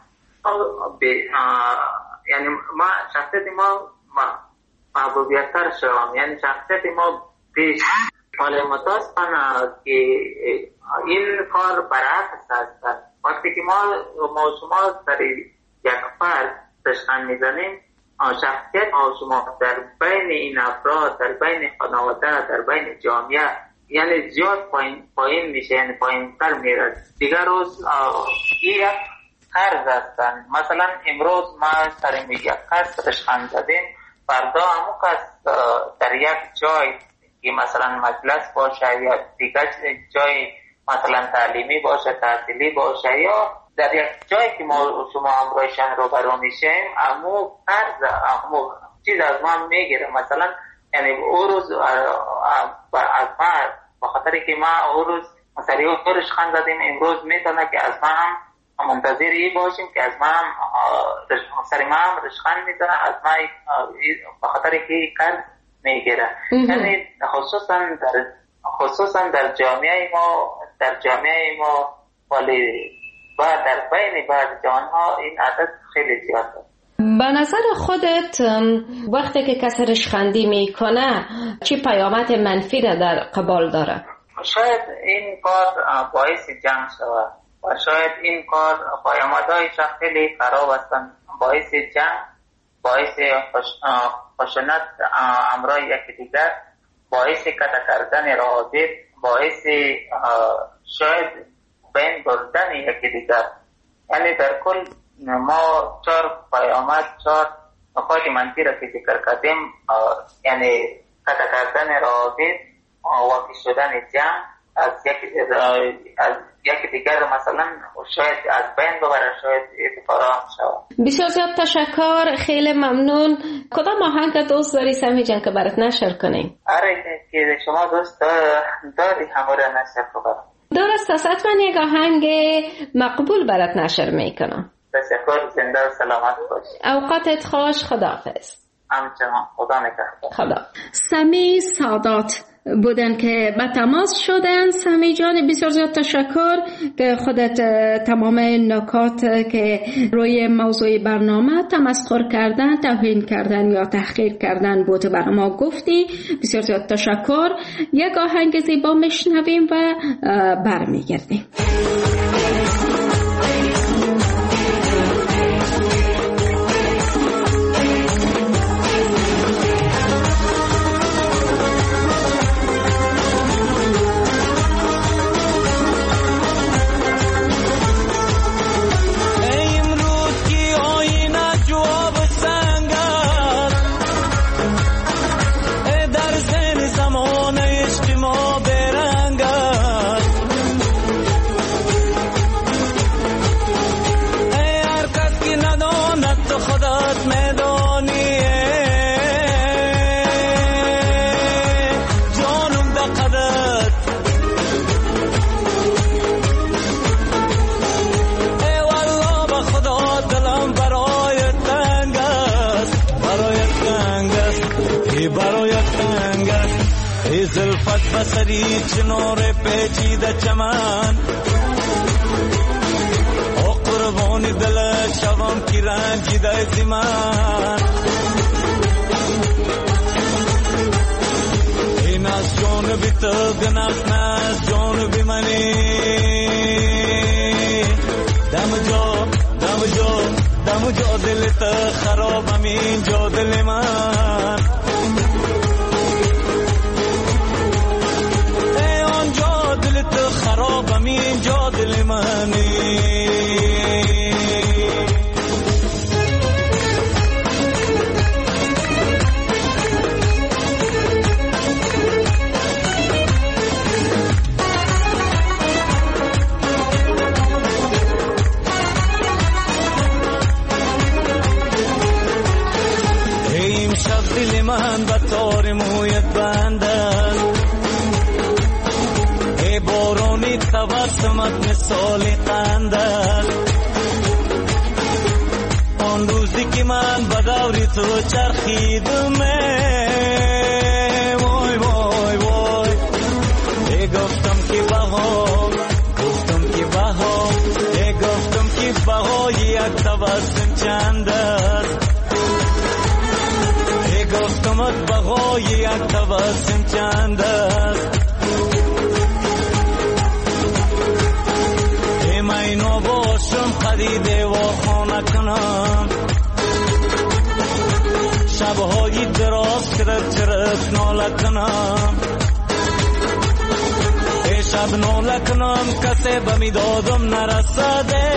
یعنی ما شخصیت ما محبوبیت تر شوم، یعنی شخصیت ما بیش. حالا متاسفانه که این کار برعکس هست. وقتی که ما ما شما در یک فرد رشخند میزنیم شخصیت ما شما در بین این افراد، در بین خانواده، در بین جامعه یعنی زیاد پایین پایین میشه، یعنی پایین تر میره. دیگر روز یک قرض هستن. مثلا امروز ما سر یک کس رشخند زدیم، فردا همون کس در یک جای که مثلا مجلس باشه یا دیگر جای مثلا تعلیمی باشه، تحصیلی باشه یا در یک جایی که ما شما همراهشان رو برو میشیم همون قرض همون چیز از ما میگیره. مثلا یعنی او روز از ما بخاطر که ما او روز مثلا او رشخند زدیم امروز میتونه که از ما هم منتظر ای باشیم که از ما هم سر ما هم رشخند میزنه، از ما بخاطر که قرض میگیره. یعنی خصوصا در خصوصا در جامعه ما در جامعه ما ولی و در بین بعض جوانها این عادت خیلی زیاد است. به نظر خودت وقتی که کسی رشخندی میکنه چی پیامد منفی را در قبال داره؟ شاید این کار باعث جنگ شود و شاید این کار پیامدهایش خیلی خراب هستند، باعث جنگ، باعث خشونت امرای یکی دیگر، باعث قطع کردن روابط، باعث شاید بین بردن یکی دیگر. یعنی در کل ما چهار پیامد، چهار نکات منفی را که ذکر کردیم، یعنی قطع کردن روابط، واقع شدن جنگ، از یک از یک دیگر مثلا شاید از بین ببره، شاید اتفاق شود. بسیار زیاد تشکر، خیلی ممنون. کدام آهنگ دوست داری سمی جان که برات نشر کنیم؟ آره که شما دوست داری همه را نشر کنم. درست است، من یک آهنگ مقبول برات نشر میکنم. تشکر، زنده و سلامت باش. اوقاتت خوش، خداحافظ. همچنان، خدا نگهدار. خدا. سمی سادات بودن که به تماس شدن. سمی جان بسیار زیاد تشکر که خودت تمام نکات که روی موضوع برنامه تمسخر کردن، توهین کردن یا تحقیر کردن بود برای ما گفتی. بسیار زیاد تشکر. یک آهنگ زیبا میشنویم و برمیگردیم. زمان اجتماع برنگست زلفت بسری چنار پیچیده چمن او قربان دلت شوم کی رنجیده زمان این از جانب تو گناه نه از جانب منی دم جا دم جا دم جا دل تو خرابم اینجا دل من ای آنجا دل تو خرابم اینجا دل منی دل من به تار مویت بندن ای بارانی تبسمت مثال قندل آن روزی که من به دوری تو چرخیدم وای وای وای ای گفتم که بها گفتم که بها ای گفتم که بها یک تبسم چند است گفتمت بهای یک تبسم چند است ای مینو باشم خریده و خانه کنم شبهای دراز کرد چرک ناله کنم ای شب ناله کنم کسی بمی دادم نرسده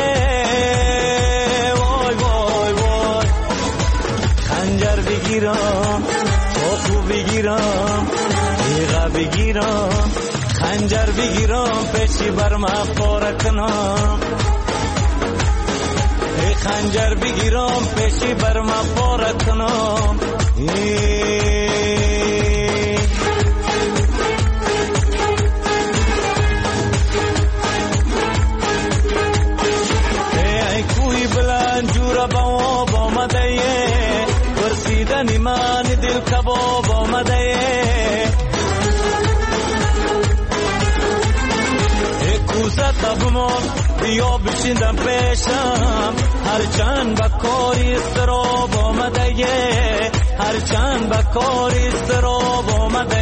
وای وای وای خنجر بگیرم چاقو بگیرم تیغه بگیرم خنجر بگیرم پیشی بر مفاره کنم ای خنجر بگیرم پیشی بر مفاره کنم ای ای کوی بلند جوره با آب آمده ورسیدنی من دل کباب آمده ای کوزه تبمان بیا بشیندم پیشم هرچند به کاری استراب آمده هرچند به کاری استراب آمده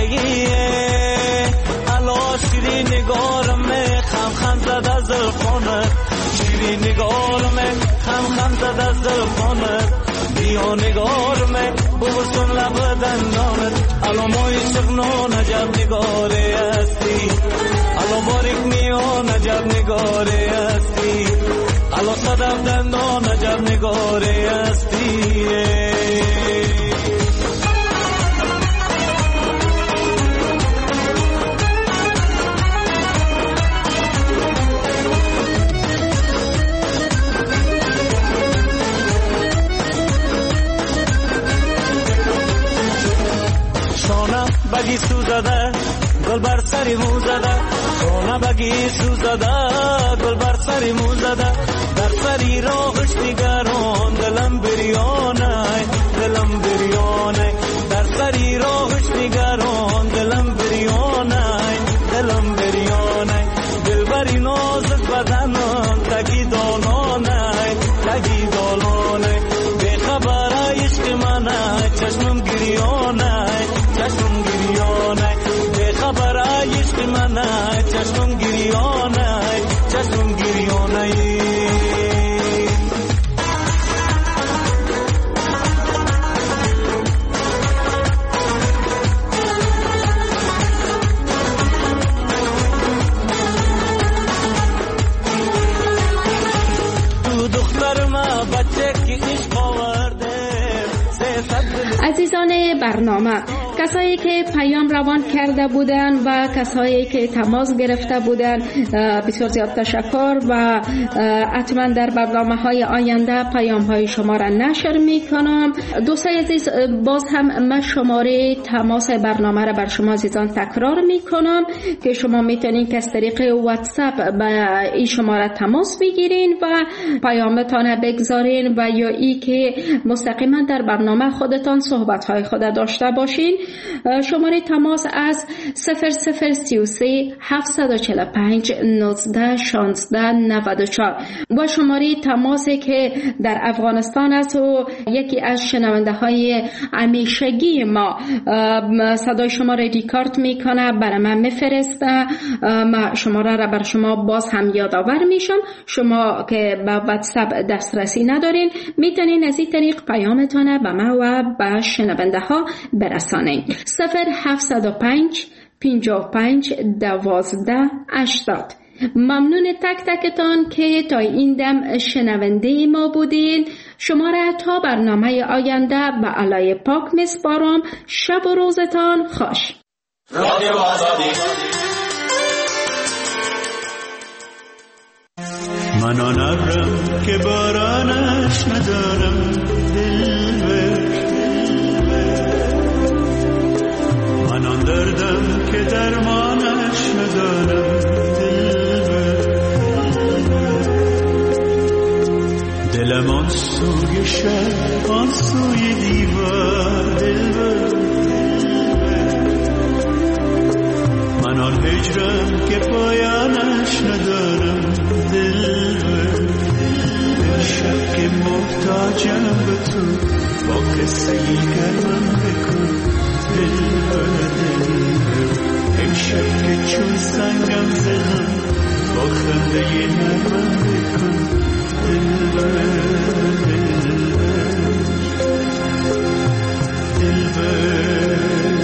الا شیرین نگارم خم خم زده زلفانت شیرین نگارم خم خم زده زلفانت بیا نگارم ببرسون لب دندانت الا مای شغنان عجب نگاره هستی الا باریک میان عجب نگاره هستی الا صدف دندان عجب نگاره هستی بگی سوزده گل بر سری مو زده سونه بگی سوزده گل بر سری مو زده در سری راهش دیگران دلم بریانه دلم بریانه در سری راهش دیگران دلم بریانه دلم بریانه دلبری نازک بدنان تگی دانانه تگی دانانه بخبر عشق منه چشمم گریانه چشمم گریانه بخبر عشق منه چشمم گریانه چشمم گریانه تو دختر ما بچه که عشق آورده عزیزان برنامه، کسایی که پیام روان کرده بودند و کسایی که تماس گرفته بودند بسیار زیاد تشکر و حتما در برنامه‌های آینده پیام‌های شما را نشر می‌کنم. دوستان عزیز، باز هم من شماره تماس برنامه را بر شما عزیزان تکرار می‌کنم که شما می‌تونید از طریق واتساپ به این شماره تماس بگیرین و پیامتان بگذارین و یا ای که مستقیما در برنامه خودتان صحبت‌های خود داشته باشین. شماره تماس از صفر صفر سی و سه هفتصد و چهل و پنج نوزده شانزده نود و چهار و شماره تماسی که در افغانستان است و یکی از شنونده های همیشگی ما صدای شما را ریکارد میکنه برای من میفرسته. ما شماره را بر شما باز هم یادآور میشم. شما که به واتساپ دسترسی ندارین میتونین از این طریق پیامتان به ما و به شنونده ها برسانین. صفر هفتصد و پنج پنجاه و پنج دوازده هشتاد. ممنون تک تکتان که تا این دم شنونده ما بودین. شما را تا برنامه آینده به علای پاک میسپارم. شب و روزتان خوش. رادیو آزادی. من آن ابرم که بارانش ندارم دلبر، من آن دردم که درمانش ندارم دلبر، دلم آن سوی شب آن سوی دیوار دلبر، من آن هجرم که پایانش ندارم دلبر، شب که محتاجم به تو با قصه ای گرمم بکن دلبر دلبر، این شب که چون سنگم زدم با خنده ی نرمم بکن دلبر دلبر دلبر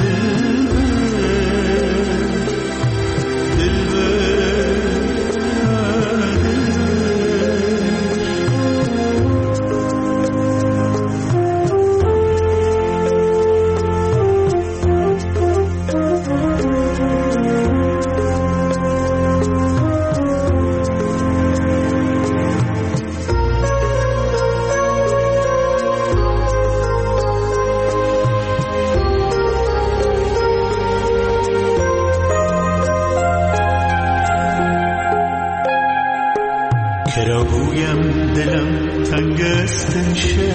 کرا بویم دلم تنگ است امشه،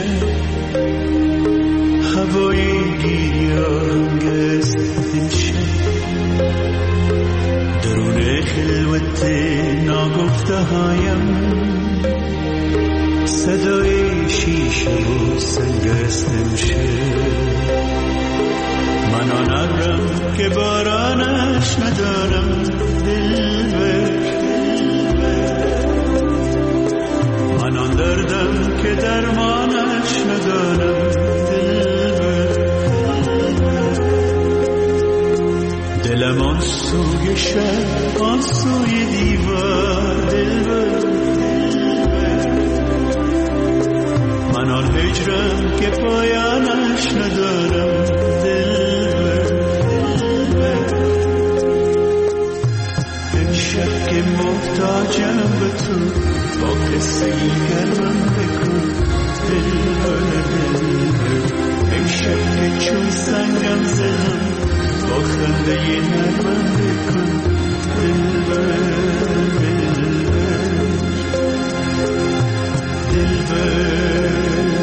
هوای گیرانگ است امشه، درون خلوت ناگفته هایم صدای شیشه و سنگ است امشه، من آن ابرم که بارانش ندارم دلبر، من آن دردم که درمانش ندارم دلبر، دلم آن سوی شب آن سوی دیوار دلبر، من آن هجرم که پایانش ندارم دلبر، این شب که محتاجم به تو با قصه ای گرمم بکن دلبر دلبر، این شب که چون سنگم زدم با خنده ی نرمم بکن دلبر دلبر دلبر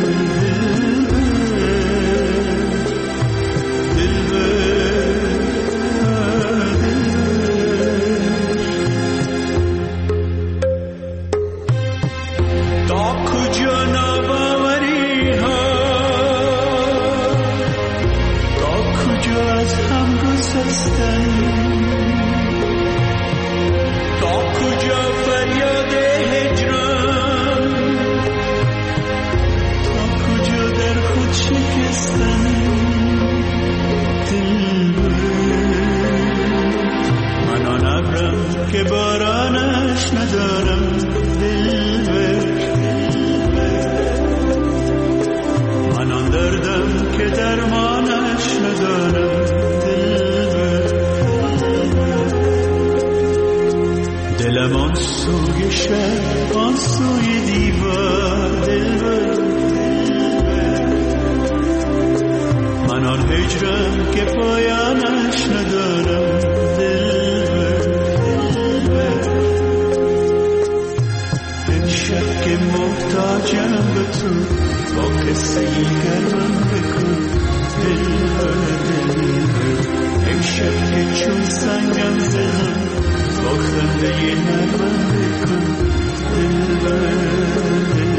که بارانش ندارم دلبر، من آن دردم که درمانش ندارم دلبر، دلم آن سوی شب آن سوی دیوار دلبر، من آن هجرم که پایانش ندارم که محتاجم به تو با قصه ای گرمم بکن امشب که چون سنگم زدم با خنده نرمم بکن دلبر